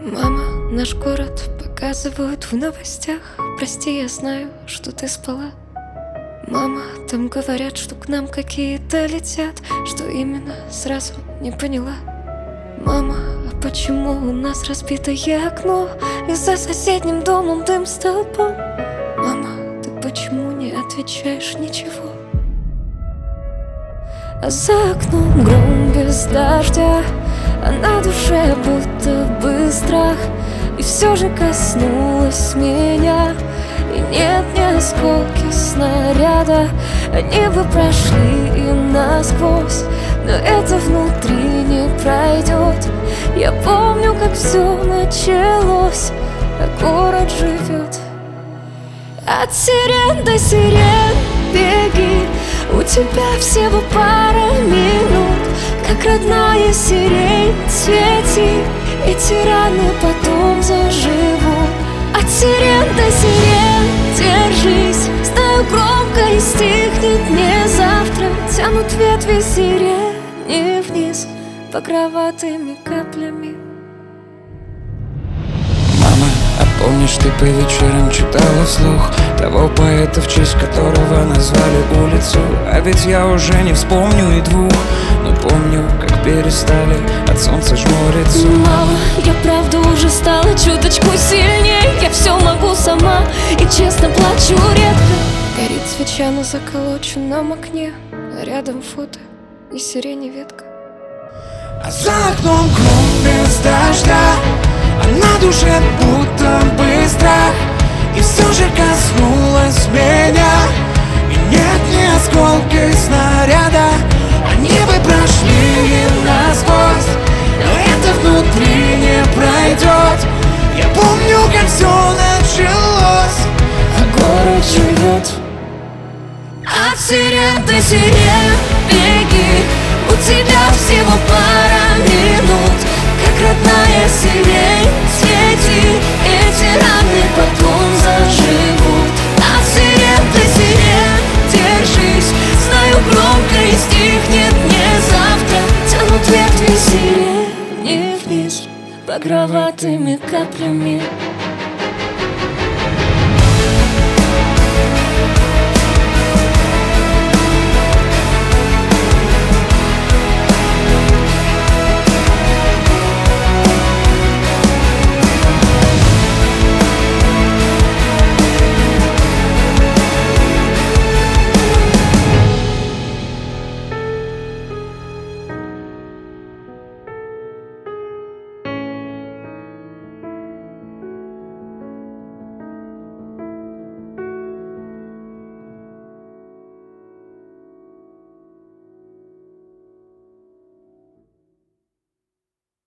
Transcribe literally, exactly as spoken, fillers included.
Мама, наш город показывают в новостях. Прости, я знаю, что ты спала. Мама, там говорят, что к нам какие-то летят. Что именно, сразу не поняла. Мама, а почему у нас разбитое окно? И за соседним домом дым столбом. Мама, ты почему не отвечаешь ничего? А за окном гром без дождя, а на душе будто бы страх. И все же коснулась меня. И нет ни осколки снаряда. Они бы прошли и насквозь, но это внутри не пройдет. Я помню, как все началось, а город живет. От сирен до сирен беги, у тебя всего пара минут. Как родная сирень свети, эти раны потом заживут. От сирен до сирен держись, знаю, громко и стихнет не завтра. Тянут ветви сирени вниз багроватыми каплями. Мама, а помнишь, ты по вечерам читала вслух того поэта, в честь которого назвали улицу? А ведь я уже не вспомню и двух, но помню, как перестали от солнца жмуриться. Мама, я правда уже стала чуточку сильнее. Я все могу сама и честно плачу редко. Горит свеча на заколоченном окне, а рядом фото и сирени ветка. А за окном гром без дождя, а на душе будто бы страх. И все же коснулась меня. И нет ни осколки снаряда. Они бы прошли насквозь, но это внутри не пройдет. Я помню, как все началось, а город живет. От сирен до сирен беги, у тебя всего пара минут. Как родная сирень свети, эти раны потом заживут. От сирен до сирен держись, знаю, громко и стихнет не завтра. Тянут ветви сирени вниз багроватыми каплями.